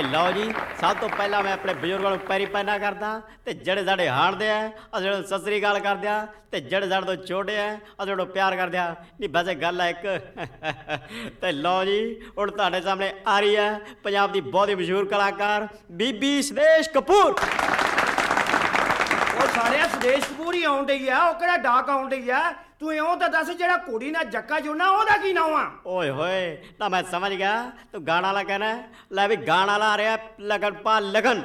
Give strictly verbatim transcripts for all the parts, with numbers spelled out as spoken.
ਲਓ ਜੀ, ਸਭ ਤੋਂ ਪਹਿਲਾਂ ਮੈਂ ਆਪਣੇ ਬਜ਼ੁਰਗਾਂ ਨੂੰ ਪੈਰੀ ਪੈਨਾ ਕਰਦਾ ਤੇ ਜਿਹੜੇ ਸਾਡੇ ਹਾਣਦੇ ਆ ਅਸੀਂ ਉਹਨਾਂ ਨੂੰ ਸਤਿ ਸ੍ਰੀ ਅਕਾਲ ਕਰਦੇ ਆ ਤੇ ਜਿਹੜੇ ਸਾਡੇ ਤੋਂ ਛੋਟੇ ਆ ਅਸੀਂ ਉਹਨਾਂ ਨੂੰ ਪਿਆਰ ਕਰਦੇ ਆ। ਨਹੀਂ ਵੈਸੇ ਗੱਲ ਹੈ ਇੱਕ ਤੇ ਲਓ ਜੀ, ਹੁਣ ਤੁਹਾਡੇ ਸਾਹਮਣੇ ਆ ਰਹੀ ਹੈ ਪੰਜਾਬ ਦੀ ਬਹੁਤ ਹੀ ਮਸ਼ਹੂਰ ਕਲਾਕਾਰ ਬੀਬੀ ਸੁਦੇਸ਼ ਕਪੂਰ। ਉਹ ਸਾਰਿਆ ਸੁਦੇਸ਼ ਕਪੂਰ ਹੀ ਆਉਣ ਡਈ ਆ, ਉਹ ਕਿਹੜਾ ਡਾਕ ਆਉਣ ਡਈ ਆ। ਤੂੰ ਇਉਂ ਤਾਂ ਦੱਸ, ਜਿਹੜਾ ਕੁੜੀ ਨਾਲ ਜੱਕਾ ਜੁੜਨਾ ਉਹਦਾ ਕੀ ਨਾਮ ਆ? ਓਏ ਹੋਏ ਤਾਂ ਮੈਂ ਸਮਝ ਗਿਆ ਤੂੰ ਗਾਣਾ ਵਾਲਾ ਕਹਿਣਾ। ਲੈ ਵੀ ਗਾਣਾ ਵਾਲਾ ਆ ਰਿਹਾ ਲਗਨ ਪਾ ਲਗਨ।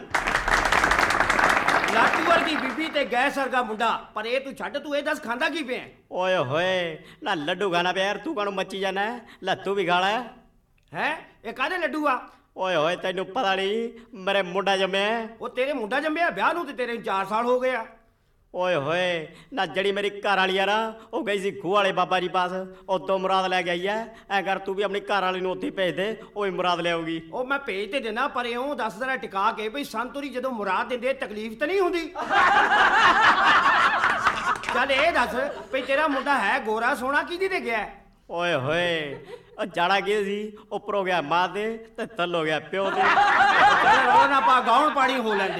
ਲਾਟੂ ਵਰਗੀ ਬੀਬੀ ਤੇ ਗੈਸ ਵਰਗਾ ਮੁੰਡਾ, ਪਰ ਇਹ ਤੂੰ ਛੱਡ, ਤੂੰ ਇਹ ਦੱਸ ਖਾਂਦਾ ਕੀ ਪਿਆ? ਓਏ ਹੋਏ ਨਾ ਲੱਡੂ ਗਾਣਾ ਪਿਆ ਯਾਰ, ਤੂੰ ਕਾਹਨੂੰ ਮੱਚੀ ਜਾਣਾ? ਲੈ ਤੂੰ ਵੀ ਗਾ ਲੈ। ਹੈ ਇਹ ਕਾਹਦੇ ਲੱਡੂ ਆ? ਓਏ ਹੋਏ ਤੈਨੂੰ ਪਤਾ ਨਹੀਂ ਮੇਰੇ ਮੁੰਡਾ ਜੰਮਿਆ। ਉਹ ਤੇਰੇ ਮੁੰਡਾ ਜੰਮਿਆ? ਵਿਆਹ ਨੂੰ ਤੇ ਤੇਰੇ ਚਾਰ ਸਾਲ ਹੋ ਗਏ ਆ। ਓਏ ਹੋਏ ਨਾ ਜਿਹੜੀ ਮੇਰੀ ਘਰ ਵਾਲੀ ਆ ਨਾ, ਉਹ ਗਈ ਸੀ ਖੂਹ ਵਾਲੇ ਬਾਬਾ ਜੀ ਪਾਸ, ਉਤੋਂ ਮੁਰਾਦ ਲੈ ਕੇ ਆਈ ਐ। ਐ ਕਰ ਤੂੰ ਵੀ ਆਪਣੀ ਘਰ ਵਾਲੀ ਨੂੰ ਉੱਥੇ ਭੇਜ ਦੇ, ਉਹ ਹੀ ਮੁਰਾਦ ਲਿਆਊਗੀ। ਉਹ ਮੈਂ ਭੇਜ ਤੇ ਦੇਣਾ, ਪਰ ਇਉਂ ਦੱਸ ਦੇਣਾ ਟਿਕਾ ਕੇ ਬਈ ਸੰਤੁਰੀ ਜਦੋਂ ਮੁਰਾਦ ਦਿੰਦੇ ਤਕਲੀਫ ਤਾਂ ਨਹੀਂ ਹੁੰਦੀ? ਚੱਲ ਇਹ ਦੱਸ ਬਈ ਤੇਰਾ ਮੁੰਡਾ ਹੈ ਗੋਰਾ ਸੋਹਣਾ ਕਿਹਦੀ ਤੇ ਗਿਆ? ਓਏ ਹੋਏ ਉਹ ਜਾਣਾ ਕੀ ਸੀ, ਉੱਪਰੋਂ ਗਿਆ ਮਾਂ ਦੇ ਤੇ ਥੱਲੋਂ ਗਿਆ ਪਿਓ ਦੇ। ਚੱਲ ਰੋ ਨਾ ਪਾ, ਗਾਉਣ ਪਾਣੀ ਹੋ ਲੈਂਦੇ।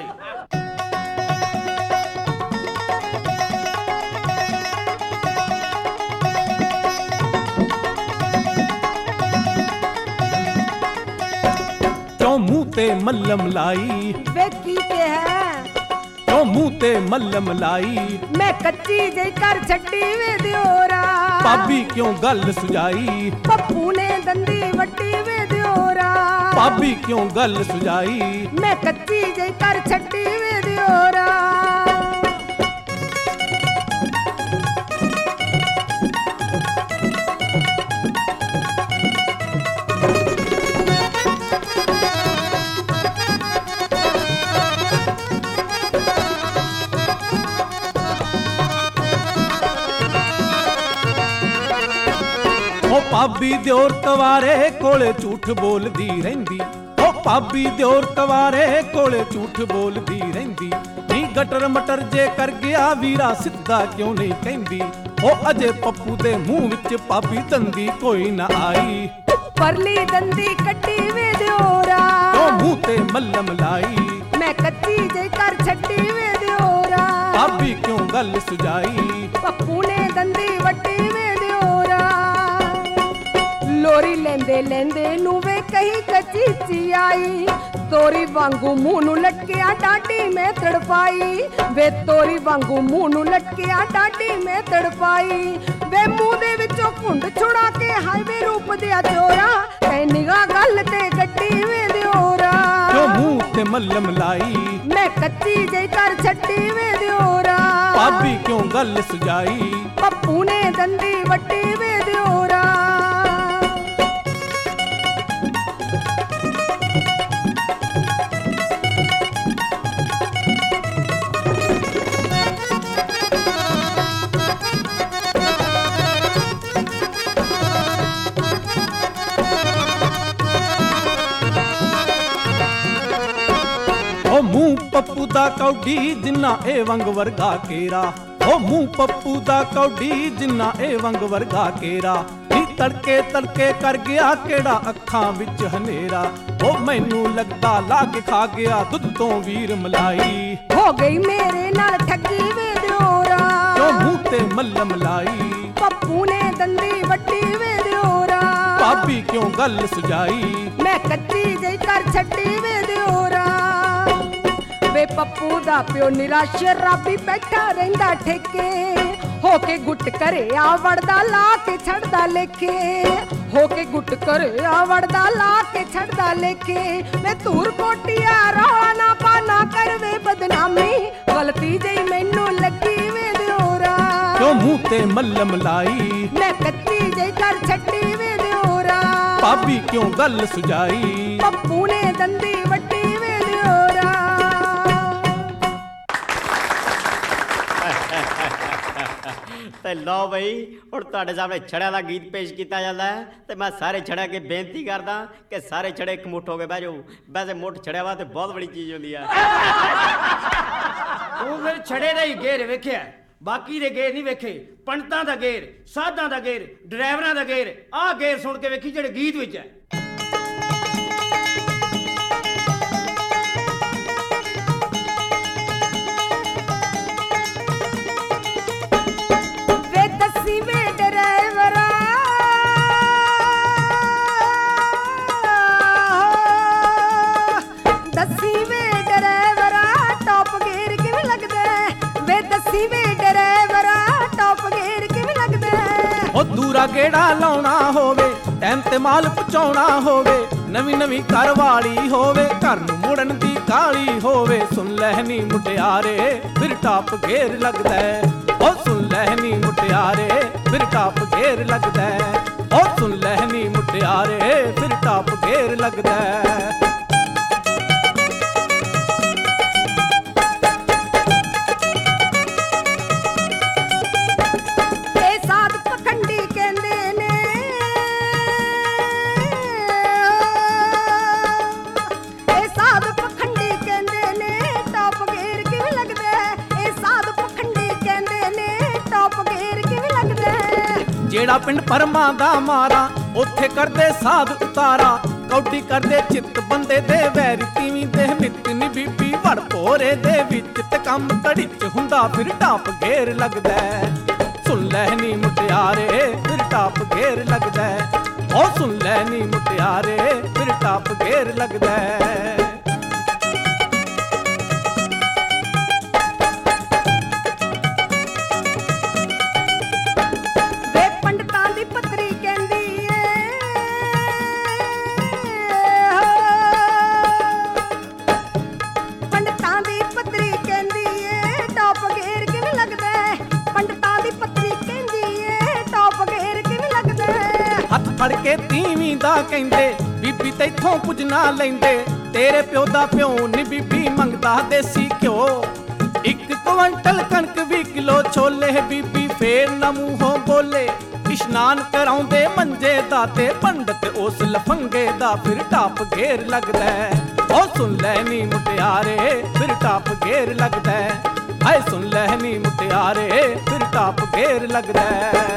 ਮੂੰਹ ਤੇ ਮੱਲਮ ਲਾਈ ਵੇ ਕੀ ਕਿਹਾ? ਕਿਉਂ ਮੂੰਹ ਤੇ ਮੱਲਮ ਲਾਈ? ਮੈਂ ਕੱਚੀ ਜਿਹੀ ਘਰ ਛੱਡੀ ਵੇ ਦਿਓਰਾ। ਭਾਬੀ ਕਿਉਂ ਗੱਲ ਸੁਝਾਈ? ਪੱਪੂ ਨੇ ਦੰਦੀ ਵੱਡੀ ਵੇ ਦਿਓਰਾ। ਭਾਬੀ ਕਿਉਂ ਗੱਲ ਸੁਝਾਈ? ਮੈਂ ਕੱਚੀ ਜਿਹੀ ਘਰ ਛੱਡੀ ਵੇ ਦਿਓਰਾ। ਭਾਬੀ ਦਿਓਰ ਕਵਾਰੇ ਕੋਲੇ ਝੂਠ ਬੋਲਦੀ ਰਹਿੰਦੀ। ਉਹ ਭਾਬੀ ਦਿਓਰ ਕਵਾਰੇ ਕੋਲੇ ਝੂਠ ਬੋਲਦੀ ਰਹਿੰਦੀ। ਨੀ ਗਟਰ ਮਟਰ ਜੇ ਕਰ ਗਿਆ ਵੀਰਾ ਸਿੱਧਾ ਕਿਉਂ ਨਹੀਂ ਕਹਿੰਦੀ? ਉਹ ਅਜੇ ਪੱਪੂ ਦੇ ਮੂੰਹ ਵਿੱਚ ਭਾਬੀ ਦੰਦੀ ਕੋਈ ਨਾ ਆਈ। ਪਰਲੀ ਦੰਦੀ ਕੱਢੀ ਵੇ ਦਿਓਰਾ। ਉਹ ਮੂੰਹ ਤੇ ਮੱਲਮ ਲਾਈ। ਮੈਂ ਕੱਚੀ ਜਿਹੀ ਘਰ ਛੱਡੀ ਵੇ ਦਿਓਰਾ। ਭਾਬੀ ਕਿਉਂ ਗੱਲ ਸੁਝਾਈ? ਪੱਪੂ ਨੇ ਦੰਦੀ ਵੱਡੀ ਵੇ ਦਿਓਰਾ। ਲੋਰੀ ਲੈਂਦੇ ਲੈਂਦੇ ਨੂੰ ਵੇ ਕਹੀ ਕਚੀਚੀ ਆਈ। ਤੋਰੀ ਵਾਂਗੂ ਮੂੰਹ ਨੂੰ ਲਟਕਿਆ ਡਾਢੀ ਮੈਂ ਤੜਪਾਈ। ਵੇ ਤੋਰੀ ਵਾਂਗੂ ਮੂੰਹ ਨੂੰ ਲਟਕਿਆ ਡਾਢੀ ਮੈਂ ਤੜਪਾਈ। ਵੇ ਮੂੰਹ ਦੇ ਵਿੱਚੋਂ ਘੁੰਡ ਛੁੜਾ ਕੇ ਹਾਏ ਵੇ ਰੂਪ ਦਿਆ ਚੋਰਾ। ਤੈ ਨਿਗਾਹ ਗੱਲ ਤੇ ਗੱਡੀ ਵੇ ਦਿਓਰਾ। ਕਿਉਂ ਮੂੰਹ ਤੇ ਮੱਲਮ ਲਾਈ? ਮੈਂ ਕੱਚੀ ਜਿਹੀ ਘਰ ਛੱਡੀ ਵੇ ਦਿਓਰਾ। ਭਾਬੀ ਕਿਉਂ ਗੱਲ ਸੁਝਾਈ? ਪੱਪੂ ਨੇ ਦੰਦੀ ਵੱਡੀ ਵੇ ਦਿਓਰਾ। ਉਹ ਮੂੰਹ ਪੱਪੂ ਦਾ ਕੌਡੀ ਜਿੰਨਾ ਇਹ ਵੰਗ ਵਰਗਾ ਕੇਰਾ। ਉਹ ਮੂੰਹ ਪੱਪੂ ਦਾ ਕੌਡੀ ਜਿੰਨਾ ਇਹ ਵੰਗ ਵਰਗਾ ਕੇਰਾ। ਨੀ ਤੜਕੇ ਤੜਕੇ ਕਰ ਗਿਆ ਕਿਹੜਾ ਅੱਖਾਂ ਵਿੱਚ ਹਨੇਰਾ। ਉਹ ਮੈਨੂੰ ਲੱਗਦਾ ਲਾ ਕੇ ਖਾ ਗਿਆ ਦੁੱਧ ਤੋਂ ਵੀਰ ਮਲਾਈ। ਹੋ ਗਈ ਮੇਰੇ ਨਾਲ ਠੱਗੀ ਵੇ ਦਿਓਰਾ। ਕਿਉਂ ਮੂੰਹ ਤੇ ਮੱਲਮ ਲਾਈ? ਪੱਪੂ ਨੇ ਦੰਦੀ ਵੱਡੀ ਵੇ ਦਿਓਰਾ। ਭਾਬੀ ਕਿਉਂ ਗੱਲ ਸੁਝਾਈ? ਮੈਂ ਕੱਚੀ ਜਿਹੀ ਘਰ ਛੱਡੀ ਵੇ ਦਿਓਰਾ। ਵੇ ਪੱਪੂ ਦਾ ਪਿਓ ਨਿਰਾਸ਼ ਸ਼ਰਾਬੀ ਬੈਠਾ ਰਹਿੰਦਾ ਠੇਕੇ। ਹੋ ਕੇ ਗੁੱਟ ਘਰੇ ਆ ਵੜਦਾ ਲਾ ਕੇ ਛੱਡਦਾ ਲੇਖੇ। ਹੋ ਕੇ ਗੁੱਟ ਘਰੇ ਆ ਵੜਦਾ ਲਾ ਕੇ ਛੱਡਦਾ ਲੇਖੇ। ਵੇ ਧੂਰ ਕੋਟੀਆ ਰੌਲਾ ਨਾ ਪਾ ਨਾ ਕਰ ਵੇ ਬਦਨਾਮੀ। ਗਲਤੀ ਜਿਹੀ ਮੈਨੂੰ ਲੱਗੀ ਵੇ ਦਿਓਰਾ। ਕਿਉਂ ਮੂੰਹ ਤੇ ਮੱਲਮ ਲਾਈ? ਮੈਂ ਕੱਚੀ ਜਿਹੀ ਘਰ ਛੱਡੀ ਵੇ ਦਿਓਰਾ। ਭਾਬੀ ਕਿਉਂ ਗੱਲ ਸੁਝਾਈ? ਪੱਪੂ ਨੇ ਦੰਦੀ ਵੱਡੀ ਵੇ ਦਿਓਰਾ। ਤੇ ਲਓ ਬਈ, ਹੁਣ ਤੁਹਾਡੇ ਸਾਹਮਣੇ ਛੜਿਆਂ ਦਾ ਗੀਤ ਪੇਸ਼ ਕੀਤਾ ਜਾਂਦਾ ਹੈ ਤੇ ਮੈਂ ਸਾਰੇ ਛੜਿਆਂ ਅੱਗੇ ਬੇਨਤੀ ਕਰਦਾ ਕਿ ਸਾਰੇ ਛੜੇ ਇੱਕ ਮੁੱਠ ਹੋ ਕੇ ਬਹਿ ਜਾਓ। ਵੈਸੇ ਮੁੱਠ ਛੜਿਆਂ ਵਾਸਤੇ ਬਹੁਤ ਬੜੀ ਚੀਜ਼ ਹੁੰਦੀ ਆ। ਤੂੰ ਫਿਰ ਛੜੇ ਦਾ ਹੀ ਗੇਰ ਵੇਖਿਆ, ਬਾਕੀ ਦੇ ਗੇਰ ਨਹੀਂ ਵੇਖੇ। ਪੰਡਤਾਂ ਦਾ ਗੇਰ, ਸਾਧਾਂ ਦਾ ਗੇਰ, ਡਰਾਈਵਰਾਂ ਦਾ ਗੇਰ, ਆਹ ਗੇਰ ਸੁਣ ਕੇ ਵੇਖੀ ਜਿਹੜੇ ਗੀਤ ਵਿੱਚ ਹੈ। ਗੇੜਾ ਲਾਉਣਾ ਹੋਵੇ, ਟਾਈਮ ਤੇ ਮਾਲ ਪਹੁੰਚਾਉਣਾ ਹੋਵੇ, ਨਵੀਂ ਨਵੀਂ ਘਰ ਵਾਲੀ ਹੋਵੇ, ਘਰ ਨੂੰ ਮੁੜਨ ਦੀ ਕਾਲੀ ਹੋਵੇ। ਸੁਣ ਲੈ ਨੀ ਮੁਟਿਆਰੇ ਫਿਰ ਟਾਪ ਗੇਰ ਲੱਗਦਾ ਹੈ, ਉਹ ਸੁਣ ਲੈ ਨੀ ਮੁਟਿਆਰੇ ਫਿਰ ਟਾਪ ਗੇਰ ਲੱਗਦਾ ਹੈ, ਉਹ ਸੁਣ ਲੈ ਨੀ ਮੁਟਿਆਰੇ ਫਿਰ ਟਾਪ ਗੇਰ ਲੱਗਦਾ ਹੈ। ਜਿਹੜਾ ਪਿੰਡ ਪਰਮਾ ਦਾ ਮਾਰਾ ਉੱਥੇ ਕਰਦੇ ਸਾਧ ਉਤਾਰਾ, ਕੌਡੀ ਕਰਦੇ ਚਿੱਤ ਬੰਦੇ ਦੇ ਵੈਰੀ ਤੀਵੀਂ ਦੇ ਮਿੱਤ ਨੀ ਬੀਬੀ ਵੜ ਭੋਰੇ ਦੇ ਵਿੱਚ ਤੇ ਕੰਮ ਘੜੀ ਚ ਹੁੰਦਾ ਫਿਰ ਟਾਪ ਗੇਰ ਲੱਗਦਾ। ਸੁਣ ਲੈ ਨੀ ਮੁਟਿਆਰੇ ਫਿਰ ਟਾਪ ਗੇਰ ਲੱਗਦਾ, ਉਹ ਸੁਣ ਲੈ ਨੀ ਮੁਟਿਆਰੇ ਫਿਰ ਟਾਪ ਗੇਰ ਲੱਗਦਾ। ਫੜ ਕੇ ਤੀਵੀਂ ਦਾ ਕਹਿੰਦੇ ਬੀਬੀ ਤੈਥੋਂ ਕੁਝ ਨਾ ਲੈਂਦੇ, ਤੇਰੇ ਪਿਓ ਦਾ ਪਿਓ ਨੀ ਬੀਬੀ ਮੰਗਦਾ ਦੇਸੀ ਘਿਓ, ਇੱਕ ਕੁਇੰਟਲ ਕਣਕ ਵੀਹ ਕਿਲੋ ਛੋਲੇ ਬੀਬੀ ਫੇਰ ਨਾ ਮੂੰਹੋਂ ਬੋਲੇ। ਇਸ਼ਨਾਨ ਕਰਾਉਂਦੇ ਮੰਜੇ ਦਾ ਤੇ ਪੰਡਤ ਉਸ ਲਫੰਗੇ ਦਾ ਫਿਰ ਟਾਪ ਗੇਰ ਲੱਗਦਾ, ਉਹ ਸੁਣ ਲੈ ਨੀ ਮੁਟਿਆਰੇ ਫਿਰ ਟਾਪ ਗੇਰ ਲੱਗਦਾ, ਹਾਏ ਸੁਣ ਲੈ ਨੀ ਮੁਟਿਆਰੇ ਫਿਰ ਟਾਪ ਗੇਰ ਲੱਗਦਾ।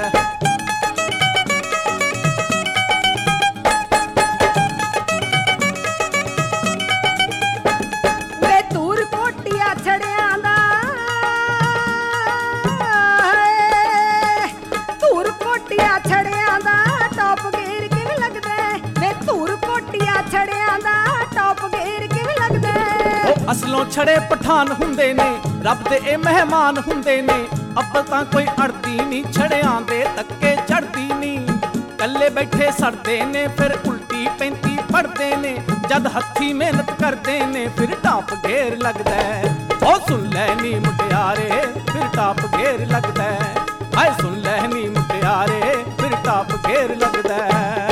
ਅਸਲੋਂ ਛੜੇ ਪਠਾਨ ਹੁੰਦੇ ਨੇ, ਰੱਬ ਦੇ ਇਹ ਮਹਿਮਾਨ ਹੁੰਦੇ ਨੇ, ਅੱਬਲ ਤਾਂ ਕੋਈ ਅੜਦੀ ਨੀ ਛੜਿਆਂ ਦੇ ਧੱਕੇ ਚੜਦੀ ਨੀ, ਕੱਲੇ ਬੈਠੇ ਸੜਦੇ ਨੇ ਫਿਰ ਉਲਟੀ ਪੈਂਤੀ ਫੜਦੇ ਨੇ, ਜਦ ਹੱਥੀ ਮਿਹਨਤ ਕਰਦੇ ਨੇ ਫਿਰ ਟਾਪ ਗੇਰ ਲੱਗਦਾ, ਉਹ ਸੁਣ ਲੈ ਨੀ ਮੁਟਿਆਰੇ ਫਿਰ ਟਾਪ ਗੇਰ ਲੱਗਦਾ, ਹਾਏ ਸੁਣ ਲੈ ਨੀ ਮੁਟਿਆਰੇ ਫਿਰ ਟਾਪ ਗੇਰ ਲੱਗਦਾ।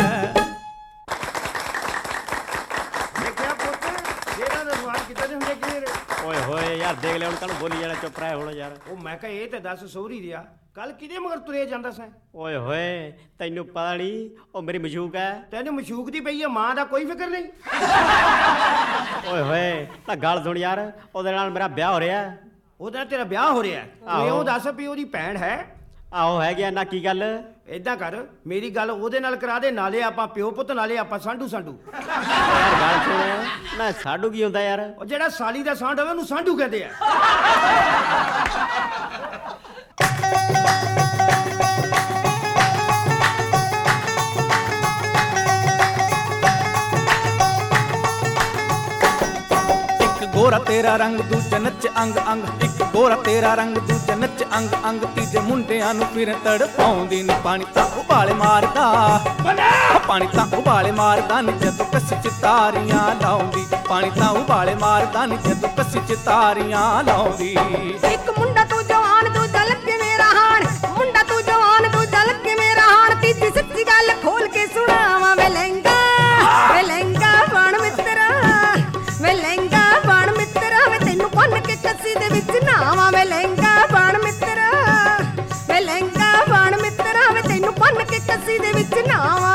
ਓਏ ਹੋਏ ਯਾਰ ਦੇਖ ਲੈ ਹੁਣ ਕੱਲ ਬੋਲੀ ਜਾਣਾ, ਚੁੱਪ ਰਹਿ ਹੁਣ ਯਾਰ। ਉਹ ਮੈਂ ਕਿਹਾ ਇਹ ਤੇ ਦੱਸ ਸਹੁਰੀ ਦਿਆ ਕੱਲ ਕਿਹਦੇ ਮਗਰ ਤੁਰੇ ਜਾਂਦਾ ਸੈਂ? ਓਏ ਹੋਏ ਤੈਨੂੰ ਪਤਾ ਨਹੀਂ ਉਹ ਮੇਰੀ ਮਸ਼ੂਕ ਹੈ। ਤੈਨੂੰ ਮਸ਼ੂਕ ਦੀ ਪਈ ਹੈ, ਮਾਂ ਦਾ ਕੋਈ ਫਿਕਰ ਨਹੀਂ। ਓਏ ਹੋਏ ਤਾਂ ਗੱਲ ਸੁਣ ਯਾਰ, ਉਹਦੇ ਨਾਲ ਮੇਰਾ ਵਿਆਹ ਹੋ ਰਿਹਾ। ਉਹਦਾ ਤੇਰਾ ਵਿਆਹ ਹੋ ਰਿਹਾ? ਤੂੰ ਇਉਂ ਦੱਸ ਵੀ ਉਹਦੀ ਭੈਣ ਹੈ? ਆਹੋ ਹੈਗੀ ਨਾ, ਕੀ ਗੱਲ? ਏਦਾਂ ਕਰ ਮੇਰੀ ਗੱਲ ਉਹਦੇ ਨਾਲ ਕਰਾ ਦੇ, ਨਾਲੇ ਆਪਾਂ ਪਿਓ ਪੁੱਤ ਨਾਲੇ ਆਪਾਂ ਸਾਂਢੂ ਸਾਂਢੂ। ਯਾਰ ਗੱਲ ਸੁਣ, ਮੈਂ ਸਾਂਢੂ ਕੀ ਹੁੰਦਾ ਯਾਰ? ਉਹ ਜਿਹੜਾ ਸਾਲੀ ਦਾ ਸਾਂਢ ਹੋਵੇ ਉਹਨੂੰ ਸਾਂਢੂ ਕਹਿੰਦੇ ਆ। ਗੋਰਾ ਤੇਰਾ ਰੰਗ ਦੂਜਾ ਨੱਚ ਅੰਗ ਅੰਗ, ਇੱਕ ਗੋਰਾ ਤੇਰਾ ਰੰਗ ਦੂਜਾ ਨੱਚ ਅੰਗ ਅੰਗ, ਤੀਜੇ ਮੁੰਡਿਆਂ ਨੂੰ ਫਿਰ ਤੜਪਾਉਂਦੀ ਨੀ, ਪਾਣੀ ਤਾਂ ਉਬਾਲੇ ਮਾਰਦਾ, ਪਾਣੀ ਤਾਂ ਉਬਾਲੇ ਮਾਰਦਾ ਨੀ ਜਦੋਂ ਕੱਸੀ ਚ ਤਾਰੀਆਂ ਲਾਉਂਦੀ, ਪਾਣੀ ਤਾਂ ਉਬਾਲੇ ਮਾਰਦਾ ਨੀ ਜਦੋਂ ਕੱਸੀ ਚ ਤਾਰੀਆਂ ਲਾਉਂਦੀ। ਇੱਕ ਮੁੰਡਾ ਤੂੰ ਜਵਾਨ ਦੂਜਾ ਲੱਗੇ ਮੇਰਾ ਹਾਣ, ਮੁੰਡਾ ਤੂੰ ਜਵਾਨ ਦੂਜਾ ਲੱਗੇ ਮੇਰਾ ਹਾਣ, ਤੀਜੀ ਸੱਚੀ ਗੱਲ ਖੋਲ ਕੇ ਸੁਣਾਵਾਂ ਵੇ ਲਹਿੰਗਾ, ਵੇ ਲਹਿੰਗਾ ਬਣ ਮਿੱਤਰਾ, ਵੇ ਲਹਿੰਗਾ ਬਣ ਮਿੱਤਰਾ, ਵੇ ਤੈਨੂੰ ਬੰਨ ਕੇ ਕੱਸੀ ਦੇ ਵਿੱਚ ਨਾਵਾਂ ਵੇ ਲਹਿੰਗਾ ਬਣ ਮਿੱਤਰਾ, ਵੇ ਲਹਿੰਗਾ ਬਣ ਮਿੱਤਰਾ, ਵੇ ਤੈਨੂੰ ਬੰਨ ਕੇ ਕੱਸੀ ਦੇ ਵਿੱਚ ਨਾਵਾਂ।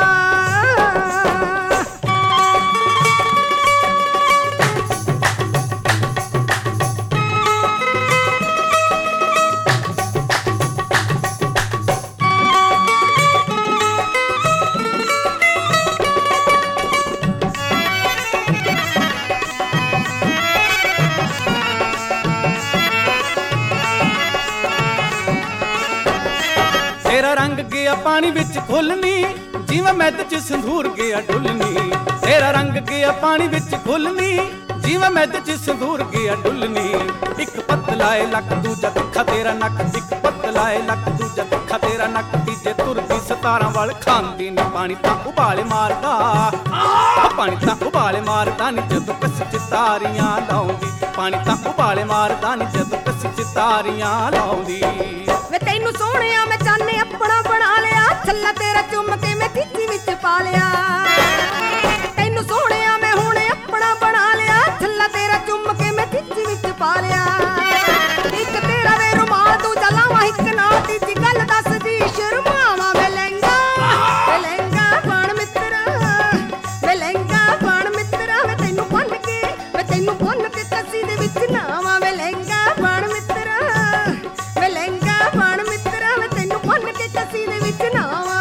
ਤੇਰਾ ਰੰਗ ਗਿਆ ਪਾਣੀ ਵਿੱਚ ਘੁਲਣੀ, ਜਿਵੇਂ ਮੈਦ ਚ ਸੰਧੂਰ ਗਿਆ ਡੁੱਲਣੀ, ਤੇਰਾ ਰੰਗ ਗਿਆ ਪਾਣੀ ਵਿੱਚ ਘੁਲਣੀ, ਜਿਵੇਂ ਮੈਦ ਚ ਸੰਧੂਰ ਗਿਆ ਡੁੱਲਣੀ। ਇੱਕ ਪਤਲਾ ਏ ਲੱਕ ਦੂਜਾ ਤਿੱਖਾ ਤੇਰਾ ਨੱਕ, ਇੱਕ ਪਤਲਾ ਏ ਲੱਕ ਦੂਜਾ ਤਿੱਖਾ ਤੇਰਾ ਨੱਕ, ਤੀਜੇ ਤੁਰਦੀ ਸਿਤਾਰਾਂ ਵੱਲ ਖਾਂਦੀ ਨੀ ਪਾਣੀ ਤਾਂ ਉਬਾਲੇ ਮਾਰਦਾ ਪਾਣੀ ਤਾਂ ਉਬਾਲੇ ਮਾਰਦਾ ਨੀ ਜਦੋਂ ਕੱਸੀ ਚ ਤਾਰੀਆਂ ਲਾਉਂਦੀ ਪਾਣੀ ਤਾਂ ਉਬਾਲੇ ਮਾਰਦਾ ਨੀ ਜਦੋਂ ਕੱਸੀ ਚ ਤਾਰੀਆਂ ਲਾਉਂਦੀ ਵੇ ਤੈਨੂੰ ਸੋਹਣਿਆ ਮੈਂ ਚਾਨੇ ਆਪਣਾ ਬਣਾ ਲਿਆ ਛੱਲਾ ਤੇਰਾ ਚੁੰਮ ਕੇ ਮੈਂ ਤੀਜੀ ਵਿੱਚ ਪਾ ਲਿਆ ਤੈਨੂੰ ਸੋਹਣਿਆ ਮੈਂ ਹੁਣ ਆਪਣਾ ਬਣਾ ਲਿਆ ਛੱਲਾ ਤੇਰਾ ਚੁੰਮ ਕੇ ਮੈਂ ਤੀਜੀ ਵਿੱਚ ਪਾ ਲਿਆ ਇੱਕ ਤੇਰਾ ਵੇ ਰੁਮਾਲ ਤੂੰ ਚਲਾਵਾ ਇੱਕ ਨਾਲ ਤੀਜੀ ਗੱਲ ਦੱਸਦੀ ਸ਼ਰਮਾਵਾ ਵੇ ਲਹਿੰਗਾ ਵੇ ਲਹਿੰਗਾ ਬਣ ਮਿੱਤਰਾ ਵੇ ਲਹਿੰਗਾ ਬਣ ਮਿੱਤਰਾ ਵੇ ਤੈਨੂੰ ਬੰਨ ਕੇ ਵੇ ਤੈਨੂੰ ਬੰਨ ਕੇ ਕੱਸੀ ਦੇ ਵਿੱਚ ਨਾਵਾ ਵੇ ਲਹਿੰਗਾ ਬਣ ਮਿੱਤਰਾ ਵੇ ਲਹਿੰਗਾ ਬਣ ਮਿੱਤਰਾ ਵੇ ਤੈਨੂੰ ਬੰਨ ਕੇ ਕੱਸੀ ਦੇ ਵਿੱਚ ਨਾਵਾ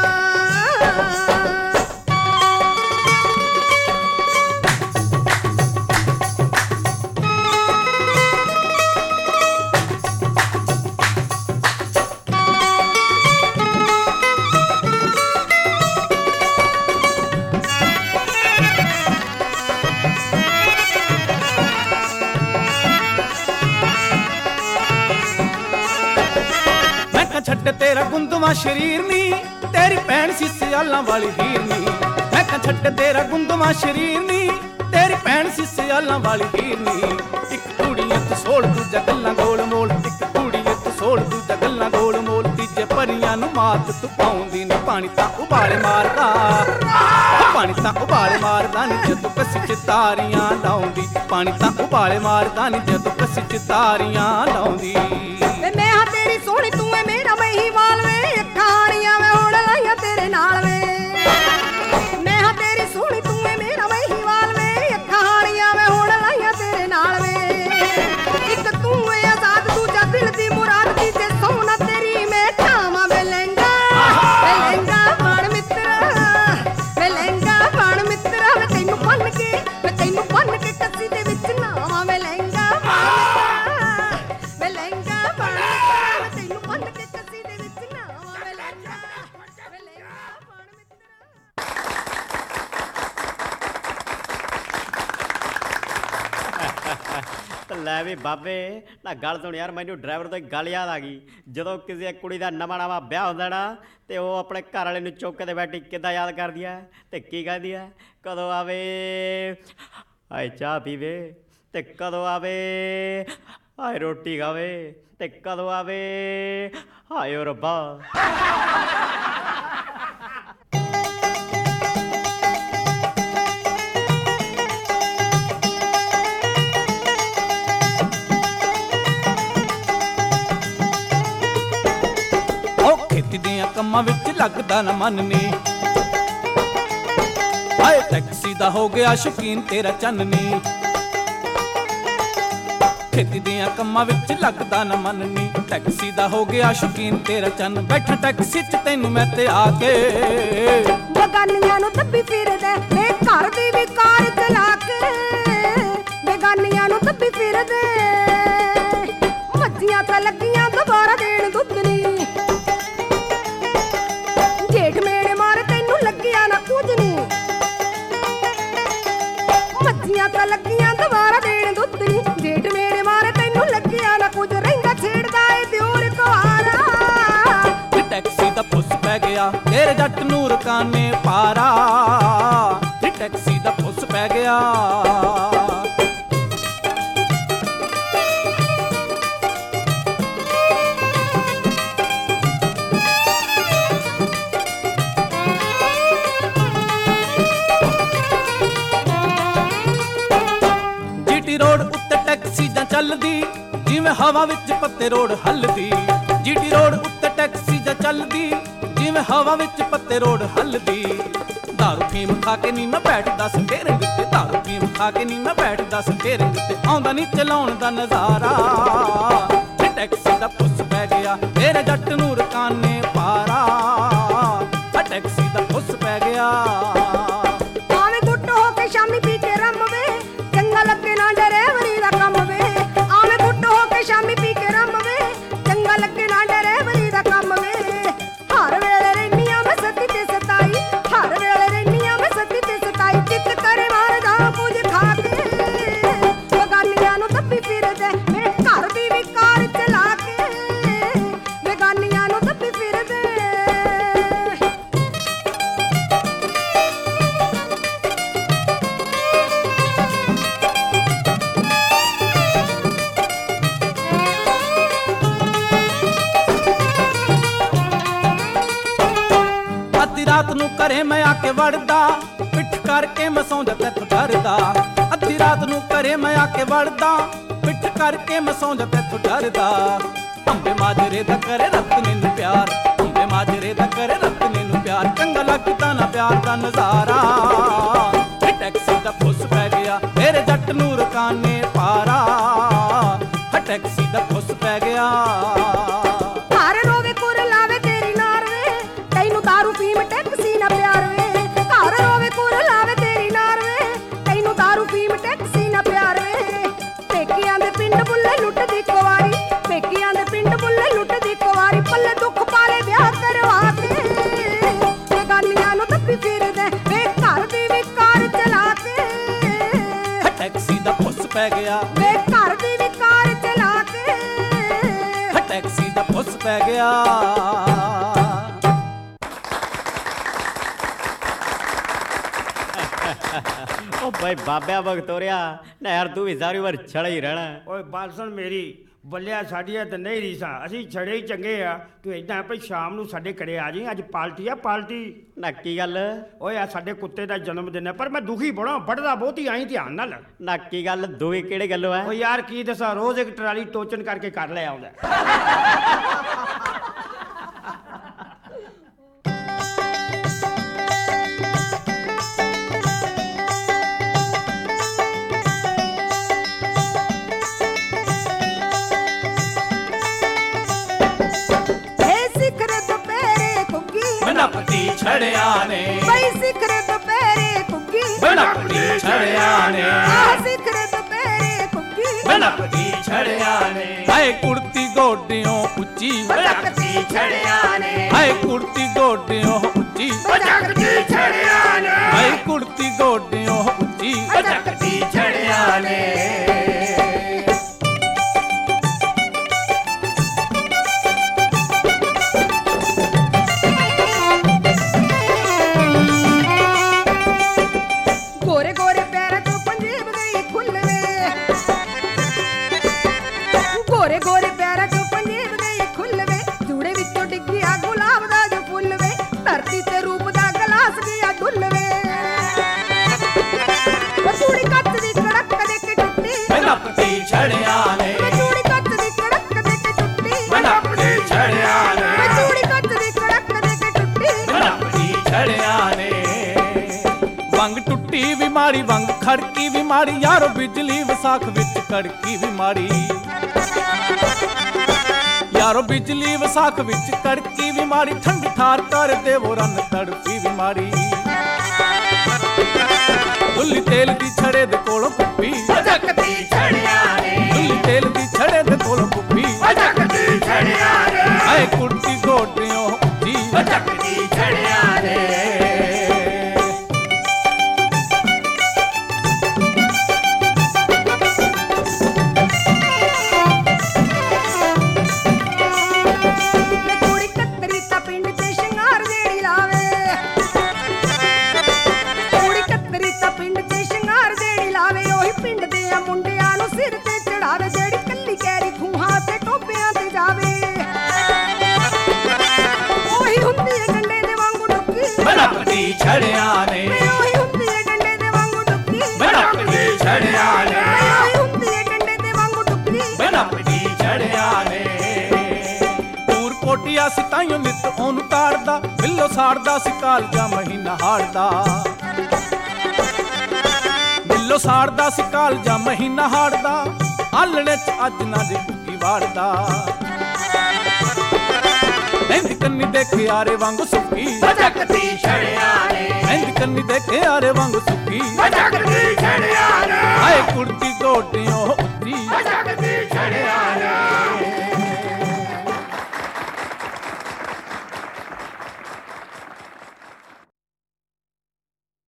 ਛੱਡ ਤੇਰਾ ਗੁੰਦਵਾ ਸ਼ਰੀਰ ਨੀ ਤੇਰੀ ਭੈਣ ਸੀ ਸਿਆਲਾਂ ਵਾਲੀ ਹੀਰ ਨੀ ਮੈਂ ਕਹਾਂ ਛੱਡ ਤੇਰਾ ਗੁੰਦਵਾ ਸ਼ਰੀਰ ਨੀ ਤੇਰੀ ਭੈਣ ਸੀ ਸਿਆਲਾਂ ਵਾਲੀ ਹੀਰ ਨੀ ਇੱਕ ਕੁੜੀ ਤੇ ਸੋਲ ਦੂਜਾ ਗੱਲਾਂ ਗੋਲ ਮੋਲ ਇੱਕ ਕੁੜੀ ਤੇ ਸੋਲ ਦੂਜਾ ਗੱਲਾਂ ਗੋਲ ਮੋਲ ਤੀਜੇ ਪਰੀਆਂ ਨੂੰ ਮਾਤ ਤੂੰ ਪਾਉਂਦੀ ਨੀ ਪਾਣੀ ਤਾਂ ਉਬਾਲੇ ਮਾਰਦਾ ਪਾਣੀ ਤਾਂ ਉਬਾਲੇ ਮਾਰਦਾ ਨੀ ਜਦੋਂ ਕੱਸੀ ਚ ਤਾਰੀਆਂ ਲਾਉਂਦੀ ਪਾਣੀ ਤਾਂ ਉਬਾਲੇ ਮਾਰਦਾ ਨੀ ਜਦੋਂ ਕੱਸੀ ਚ ਤਾਰੀਆਂ ਲਾਉਂਦੀ ਵੇ ਮੈਂ ਹਾਂ ਤੇਰੀ ਸੋਹਣੀ ਤੂੰ ਐ ਮੇਰਾ ਮਹੀਵਾਲ ਵੇ ਅੱਖਾਂ ਹਾਣੀਆਂ ਮੈਂ ਹੁਣ ਲਾਈਆਂ ਤੇਰੇ ਨਾਲ ਵੇ ਮੈਂ ਹਾਂ ਤੇਰੀ ਸੋਹਣੀ ਤੂੰ ਐ ਮੇਰਾ ਮਹੀਵਾਲ ਵੇ ਅੱਖਾਂ ਹਾਣੀਆਂ ਮੈਂ ਹੁਣ ਲਾਈਆਂ ਤੇਰੇ ਨਾਲ ਵੇ ਇੱਕ ਤੂੰ ਐ ਆਜ਼ਾਦ ਦੂਜਾ ਦਿਲ ਦੀ ਮੁਰਾਦ ਦੀ ਤੇ ਸੋਹਣਾ ਤੇਰੀ ਮੈਂ ਠਾਵਾਂ ਵੇ ਲਹਿੰਗਾ ਵੇ ਲਹਿੰਗਾ ਬਣ ਮਿੱਤਰਾ ਵੇ ਲਹਿੰਗਾ ਬਣ ਮਿੱਤਰਾ ਵੇ ਤੈਨੂੰ ਬੰਨ ਕੇ ਵੇ ਤੈਨੂੰ ਬੰਨ ਕੇ ਕੱਸੀ ਦੇ ਵਿੱਚ ਨਾਵਾਂ ਵੇ ਲਹਿੰਗਾ ਵੇ ਲਹਿੰਗਾ ਬਣ ਮਿੱਤਰਾ ਤੈਨੂੰ ਬੰਨ ਕੇ ਕੱਸੀ ਦੇ ਵਿੱਚ ਨਾਵਾਂ ਵੇ ਲਹਿੰਗਾ ਵੇ ਲਹਿੰਗਾ ਬਣ ਮਿੱਤਰਾ ਲੈ ਵੀ ਬਾਬੇ ਨਾ ਗੱਲ ਸੁਣ ਯਾਰ ਮੈਨੂੰ ਡਰਾਈਵਰ ਤੋਂ ਇੱਕ ਗੱਲ ਯਾਦ ਆ ਗਈ ਜਦੋਂ ਕਿਸੇ ਕੁੜੀ ਦਾ ਨਵਾਂ ਨਵਾਂ ਵਿਆਹ ਹੁੰਦਾ ਨਾ ਤੇ ਉਹ ਆਪਣੇ ਘਰ ਵਾਲੇ ਨੂੰ ਚੁੱਕ ਕੇ ਤੇ ਬੈਠੀ ਕਿੱਦਾਂ ਯਾਦ ਕਰਦੀ ਹੈ ਤੇ ਕੀ ਕਹਿੰਦੀ ਹੈ ਕਦੋਂ ਆਵੇ ਆਏ ਚਾਹ ਪੀਵੇ ਤੇ ਕਦੋਂ ਆਵੇ ਆਏ ਰੋਟੀ ਖਾਵੇ ਤੇ ਕਦੋਂ ਆਵੇ ਹਾਏ ਓ ਰੱਬਾ ਖੇਤੀ ਦੀਆਂ ਕੰਮਾਂ ਵਿੱਚ ਲੱਗਦਾ ਨਾ ਮਨ ਨੀ ਹਾਏ ਟੈਕਸੀ ਦਾ ਹੋ ਗਿਆ ਸ਼ੌਕੀਨ ਤੇਰਾ ਚੰਨ ਨੀ ਖੇਤੀ ਦੀਆਂ ਕੰਮਾਂ ਵਿੱਚ ਲੱਗਦਾ ਨਾ ਮਨ ਨੀ ਟੈਕਸੀ ਦਾ ਹੋ ਗਿਆ ਸ਼ੌਕੀਨ ਤੇਰਾ ਚੰਨ ਬੈਠਾ ਟੈਕਸੀ 'ਚ ਤੈਨੂੰ ਮੈਂ ਤੇ ਆ ਕੇ ਬੇਗਾਨੀਆਂ ਨੂੰ ਦੱਬੀ ਫਿਰਦੇ ਵੇ ਘਰ ਦੀ ਵੀ ਕਾਰ ਚਲਾ ਕੇ ਬੇਗਾਨੀਆਂ ਨੂੰ ਦੱਬੀ ਫਿਰਦੇ ਮੱਝੀਆਂ ਤਾਂ ਲੱਗੀਆਂ ਦੁਬਾਰਾ ਦੇਣ ਦੁੱਧ ਨੀ ਜੇਠ ਮੇੜੇ ਮਾਰ ਤੈਨੂੰ ਲੱਗਿਆ ਨਾ ਕੁਝ ਨੀ ਮੱਝੀਆਂ ਤਾਂ ਲੱਗੀਆਂ ਦੁਬਾਰਾ ਦੇਣ ਦੁੱਧ ਨੀ ਜੇਠ ਮੇੜੇ ਮਾਰ ਤੈਨੂੰ ਲੱਗਿਆ ਨਾ ਕੁਝ ਰਹਿੰਦਾ ਛੇੜਦਾ ਏ ਦਿਓਰ ਕੁਆਰਾ ਟੈਕਸੀ ਦਾ ਫੁੱਸ ਪੈ ਗਿਆ ਤੇਰੇ ਜੱਟ ਨੂੰ ਰਕਾਨੇ ਪਾਰਾ ਟੈਕਸੀ ਦਾ ਫੁੱਸ ਪੈ ਗਿਆ ਰੋਡ ਉੱਤੇ ਟੈਕਸੀ ਜਾਂ ਚੱਲਦੀ ਜਿਵੇਂ ਹਵਾ ਵਿੱਚ ਪੱਤੇ ਰੋਡ ਹੱਲਦੀ ਜੀਟੀ ਰੋਡ ਉੱਤੇ ਟੈਕਸੀ ਜਾਂ ਚੱਲਦੀ ਜਿਵੇਂ ਹਵਾ ਵਿੱਚ ਪੱਤੇ ਰੋਡ ਹੱਲਦੀ ਦਾਰੂ ਫੀਮ ਖਾ ਕੇ ਨੀ ਮੈਂ ਬੈਠਦਾ ਸਟੇਰਿੰਗ ਤੇ ਦਾਰੂ ਫੀਮ ਖਾ ਕੇ ਨੀ ਮੈਂ ਬੈਠਦਾ ਸਟੇਰਿੰਗ ਤੇ ਆਉਂਦਾ ਨੀ ਚਲਾਉਣ ਦਾ ਨਜ਼ਾਰਾ ਟੈਕਸੀ ਦਾ ਫੁੱਸ ਪੈ ਗਿਆ ਤੇਰੇ ਜੱਟ ਨੂੰ ਰਕਾਨੇ ਪਾਰਾ ਟੈਕਸੀ ਦਾ ਫੁੱਸ ਪੈ ਗਿਆ ਆਵੇਂ ਗੁੱਟ ਹੋ ਕੇ ਸ਼ਾਮੀ ਪੀ ਕੇ ਰੰਮ ਵੇ ਚੰਗਾ ਲੱਗੇ ਨਾ ਡਰਾਈਵਰੀ ਦਾ ਕੰਮ ਵੇ ਆਵੇਂ ਗੁੱਟ ਹੋ ਕੇ ਸ਼ਾਮੀ ਪੀ ਕੇ ਰੰਮ ਵੇ ਚੰਗਾ ਲੱਗੇ ਨਾ ਡਰਾਈਵਰੀ ਦਾ ਕੰਮ ਵੇ ਹਰ ਵੇਲੇ ਰਹਿਨੀਆਂ ਮੈਂ ਸੱਤੀ ਤੇ ਸਤਾਈ ਹਰ ਵੇਲੇ ਰਹਿਨੀਆਂ ਮੈਂ ਸੱਤੀ ਤੇ ਸਤਾਈ ਚਿੱਤ ਕਰੇ ਮਾਰਦਾ ਕੁਝ ਖਾ ਕੇ ਬਗਾਨੀਆਂ ਨੂੰ ਦੱਬੀ ਫਿਰਦੇ ਮੇਰੇ ਘਰ ਘਰੇ ਮੈਂ ਆ ਕੇ ਵੜਦਾ, ਪਿੱਠ ਕਰਕੇ ਮੈਂ ਸੌਂਦਾ ਤੈਥੋਂ ਡਰਦਾ। ਅੱਧੀ ਰਾਤ ਨੂੰ ਘਰੇ ਮੈਂ ਆ ਕੇ ਵੜਦਾ, ਪਿੱਠ ਕਰਕੇ ਮੈਂ ਸੌਂਦਾ ਤੈਥੋਂ ਡਰਦਾ। ਅੰਬੇ ਮਾਜਰੇ ਦਾ ਕਰੇ ਰਤਨੇ ਨੂੰ ਪਿਆਰ, ਅੰਬੇ ਮਾਜਰੇ ਦਾ ਕਰੇ ਰਤਨੇ ਨੂੰ ਪਿਆਰ। ਚੰਗਾ ਲੱਗਦਾ ਨਾ ਪਿਆਰ ਦਾ ਨਜ਼ਾਰਾ, ਇਹ ਟੈਕਸੀ ਦਾ ਫੁੱਸ ਪੈ ਗਿਆ ਮੇਰੇ ਜੱਟ ਨੂੰ ਰਕਾਨੇ ਪਾਰਾ। ਹ ਟੈਕਸੀ ਦਾ ਫੁੱਸ ਪੈ ਗਿਆ। ਘਰ ਰੋਵੇ ਕੁਰ ਲਾਵੇ ਤੇਰੀ ਨਾਰ ਵੇ, ਤੈਨੂੰ ਦਾਰੂ ਪੀਮ ਟੈਕਸੀ ਨਾ ਪਿਆਰ ਵੇ। ਘਰ ਰੋਵੇ ਕੁਰ ਲਾਵੇ ਤੇਰੀ ਨਾਰ ਵੇ, ਤੈਨੂੰ ਦਾਰੂ ਪੀਮ ਟੈਕਸੀ ਨਾ ਪਿਆਰ ਵੇ। ਪੇਕਿਆਂ ਦੇ ਪਿੰਡ ਬੁੱਲੇ ਲੁੱਟਦੀ ਕੁਵਾਰੀ, ਪੇਕਿਆਂ ਦੇ ਪਿੰਡ ਬੁੱਲੇ ਲੁੱਟਦੀ ਕੁਵਾਰੀ। ਪੱਲੇ ਦੁੱਖ ਪਾਲੇ ਵਿਆਹ ਕਰਵਾ ਕੇ, ਬੇਗਾਨੀਆਂ ਨੂੰ ਦੱਬੀ ਫਿਰਦੇ ਵੇ ਘਰ ਦੀ ਵੀ ਕਾਰ ਚਲਾ ਕੇ। ਹ ਟੈਕਸੀ ਦਾ ਫੁੱਸ ਪੈ ਗਿਆ ਵੇ ਘਰ ਦੀ ਵੀ ਕਾਰ ਚਲਾ ਕੇ। ਹ ਟੈਕਸੀ ਦਾ ਫੁੱਸ ਪੈ ਗਿਆ। ਉਹ ਭਾਈ ਬਾਬਿਆ ਬਗਤੋਰਿਆ ਨਾ ਯਾਰ, ਤੂੰ ਵੀ ਸਾਰੀ ਉਮਰ ਛੜਾ ਹੀ ਰਹਿਣਾ। ਓਏ ਬਾਲ ਸੁਣ ਮੇਰੀ, ਬੱਲਿਆ ਸਾਡੀਆਂ ਤਾਂ ਨਹੀਂ ਰੀਸਾਂ, ਅਸੀਂ ਛੜੇ ਹੀ ਚੰਗੇ ਆ। ਤੂੰ ਏਦਾਂ ਭਈ ਸ਼ਾਮ ਨੂੰ ਸਾਡੇ ਘਰੇ ਆ ਜੀ, ਅੱਜ ਪਾਰਟੀ ਆ ਪਾਰਟੀ। ਨਾ ਕੀ ਗੱਲ? ਓਏ ਆ ਸਾਡੇ ਕੁੱਤੇ ਦਾ ਜਨਮ ਦਿਨ ਹੈ, ਪਰ ਮੈਂ ਦੁਖੀ ਬੜਾ ਵੱਢਦਾ ਬਹੁਤੀ ਆਈ ਧਿਆਨ ਨਾਲ। ਨਾ ਕੀ ਗੱਲ? ਦੋਵੇਂ ਕਿਹੜੇ ਗੱਲੋਂ ਐ? ਓ ਯਾਰ ਕੀ ਦੱਸਾਂ, ਰੋਜ਼ ਇੱਕ ਟਰਾਲੀ ਟੋਚਨ ਕਰਕੇ ਕਰ ਲੈ ਆਉਂਦਾ। ਨੱਪਦੀ ਛੜਿਆ ਨੇ ਬਈ ਸਿਖਰ ਦੁਪਹਿਰੇ ਕੁੱਗੀ, ਨੱਪਦੀ ਛੜਿਆ ਨੇ ਆ ਸਿਖਰ ਦੁਪਹਿਰੇ ਕੁੱਗੀ। ਨੱਪਦੀ ਛੜਿਆ ਨੇ ਹਾਏ ਕੁੜਤੀ ਗੋਡਿਓਂ ਉੱਚੀ, ਚੱਕਦੀ ਛੜਿਆ ਨੇ ਹਾਏ ਕੁੜਤੀ ਗੋਡਿਓਂ ਉੱਚੀ, ਚੱਕਦੀ ਛੜਿਆ ਨੇ ਹਾਏ ਕੁੜਤੀ ਗੋਡਿਓਂ ਉੱਚੀ, ਚੱਕਦੀ ਛੜਿਆ ਨੇ। ਗੋਰੇ ਗੋਰੇ ਪੈਰਾਂ ਚੋਂ ਪੰਜੇਬ ਗਈ ਖੁੱਲਵੇ, ਗੋਰੇ ਗੋਰੇ ਪੈਰਾਂ ਚੋਂ ਪੰਜੇਬ ਗਈ ਖੁੱਲਵੇ। ਜੂੜੇ ਵਿੱਚੋਂ ਡਿੱਗਿਆ ਗੁਲਾਬ ਦਾ ਜੋ ਫੁੱਲ ਵੇ, ਧਰਤੀ ਤੇ ਰੂਪ ਦਾ ਗਲਾਸ ਗਿਆ ਡੁੱਲਵੇ। ਉਹ ਚੂੜੀ ਕੱਚ ਦੀ ਕੜਕ ਦੇ ਕੇ ਟੁੱਟੀ, ਨੱਪਦੀ ਛੜਿਆ ਨੇ ਉਹ ਚੂੜੀ ਕੱਚ ਦੀ ਕੜਕ ਦੇ ਕੇ ਟੁੱਟੀ, ਨੱਪਦੀ ਛੜਿਆ ਨੇ ਉਹ ਚੂੜੀ ਕੱਚ ਦੀ ਕੜਕ ਦੇ ਕੇ ਟੁੱਟੀ। ਨੱਪਦੀ ਛੜਿਆ ਨੇ ਵੰਗ ਟੁੱਟੀ ਵੀ ਮਾੜੀ, ਵੰਗ ਖੜਕੀ ਵੀ ਮਾੜੀ। ਯਾਰੋ ਬਿਜਲੀ ਵਿਸਾਖ ਵਿੱਚ ਕੜਕੀ ਵੀ ਮਾੜੀ, ਯਾਰੋ ਬਿਜਲੀ ਵਿਸਾਖ ਵਿੱਚ ਕੜਕੀ ਵੀ ਮਾੜੀ। ਠੰਡ ਠਾਰ ਕਰ ਦੇਵੋ ਰਨ ਤੜਫੀ ਵੀ ਮਾੜੀ। ਦੁੱਲੀ ਤੇਲ ਦੀ ਛੜੇ ਦੇ ਕੋਲੋਂ ਕੁੱਪੀ, ਚੱਕਦੀ ਛੜਿਆ ਨੇ ਦੁੱਲੀ ਤੇਲ ਦੀ ਛੜੇ ਦੇ ਕੋਲੋਂ ਕੁੱਪੀ। ਚੱਕਦੀ ਛੜਿਆ ਨੇ ਆਏ ਕੁੜਤੀ ਗੋਡਿਓਂ ਉੱਚੀ, ਚੱਕਦੀ ਛੜਿਆ ਨੇ। ਕੁੜੀ ਕਤਰੀ ਤਾਂ ਪਿੰਡ 'ਚ ਸ਼ਿੰਗਾਰ ਜਿਹੜੀ ਲਾਵੇ, ਕੁੜੀ ਕਤਰੀ ਤਾਂ ਪਿੰਡ 'ਚ ਸ਼ਿੰਗਾਰ ਜਿਹੜੀ ਲਾਵੇ। ਉਹੀ ਪਿੰਡ ਦੇ ਆ ਮੁੰਡਿਆਂ ਨੂੰ ਸਿਰ ਤੇ ਚੜਾਵੇ, ਜਿਹੜੀ ਕੱਲੀ ਕੈਰੀ ਖੂਹਾਂ ਤੇ ਟੋਪਿਆਂ ਤੇ ਜਾਵੇ। ਉਹੀ ਹੁੰਦੀ ਏ ਡੰਡੇ ਦੇ ਵਾਂਗੂ ਡੁੱਕੀ, ਨੱਪਦੀ ਛੜਿਆ ਨੇ ਵੇ ਉਹੀ ਹੁੰਦੀ ਏ ਡੰਡੇ ਦੇ ਵਾਂਗੂ ਡੁੱਕੀ, ਨੱਪਦੀ ਛੜਿਆ ਨੇ ਵੇ ਉਹੀ ਹੁੰਦੀ ਏ ਡੰਡੇ ਦੇ ਵਾਂਗੂ ਡੁੱਕੀ। ਨੱਪਦੀ ਛੜਿਆ ਨੇ ਪੂਰ ਕੋਟਿਆ ਸੀ ਤਾਈਓ ਨਿੱਤ ਉਹਨੂੰ ਤਾੜਦਾ, ਬਿੱਲੋ ਸਾੜਦਾ ਸੀ ਕਾਲਜਾ ਮਹੀਨਾ ਹਾੜਦਾ। ਬਿੱਲੋ ਸਾੜਦਾ ਸੀ ਕਾਲਜਾ ਮਹੀਨਾ ਹਾੜਦਾ, ਆਲਣੇ ਚ ਅੱਜ ਨਾ ਜੇ ਭੁੱਕੀ ਵਾੜਦਾ। ਇੰਜ ਕੰਨੀ ਦੇਖੇ ਆਰੇ ਵਾਂਗੂ ਸੁੱਕੀ, ਚੱਕਦੀ ਛੜਿਆ ਨੇ ਇੰਜ ਕੰਨੀ ਦੇਖੇ ਆਰੇ ਵਾਂਗੂ ਸੁੱਕੀ। ਚੱਕਦੀ ਛੜਿਆ ਨੇ ਆਏ ਕੁੜਤੀ ਗੋਡਿਓਂ